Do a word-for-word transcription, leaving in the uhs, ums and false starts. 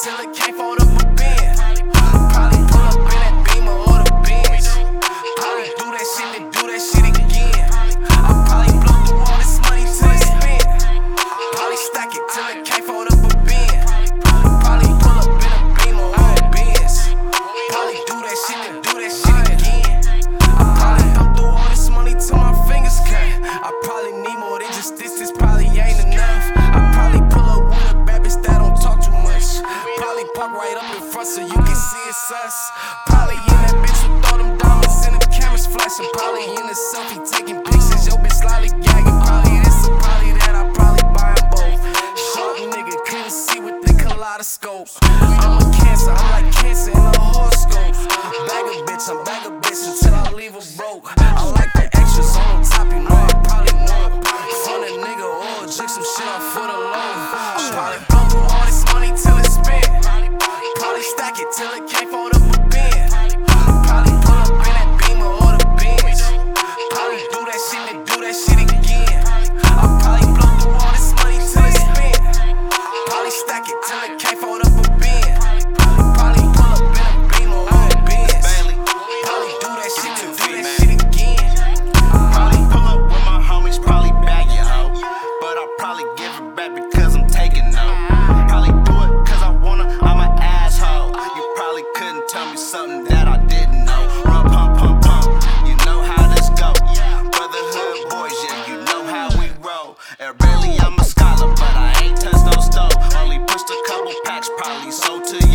till it can't fold up a bin. Probably pull up in that Beamer or the Benz. Probably do that shit and do that shit again. I probably blow through all this money till it's spent. Probably stack it till it can't fold up a bin. Probably pull up in a Beamer or a Benz. Probably do that shit and do that shit again. I probably dump through all this money till my fingers cut. I probably need more than just this, this probably ain't enough. I probably pull up with a bad bitch that don't talk too much. Probably park right up in front so you can see it's us. Probably in that bitch with all them diamonds and them cameras flashing. Probably in the selfie taking pictures, yo bitch slightly gagging. Probably this or probably that, I probably buy 'em both. Short nigga couldn't see with the kaleidoscope. I'm a cancer, I'm like cancer in a horoscope. Bag a bitch, I'm bag a bitch until I leave her broke. I like the extras on top, you know I probably won't. Front a nigga or jig some shit off for the low. Probably blow through all this money till it's spent. Probably stack it till it can't fold up a bin. Probably pull up in that Beamer or the Benz. Probably do that shit and do that shit again. I probably blow through all this money till it's spent. Probably stack it till it can't fold up a bin. Probably pull up in a Beamer or a Benz. Probably do that shit and do that shit again. Probably pull up with my homies, probably bag your hoe. But I'll probably give it back because I'm taking no. Probably do it cause I wanna, I'm an asshole. You probably couldn't tell me something that I didn't know. Run, pump, pump, pump, you know how this go. Brotherhood boys, yeah, you know how we roll. And really, I'm a scholar, but I ain't touched no stove. Only pushed a couple packs, probably sold to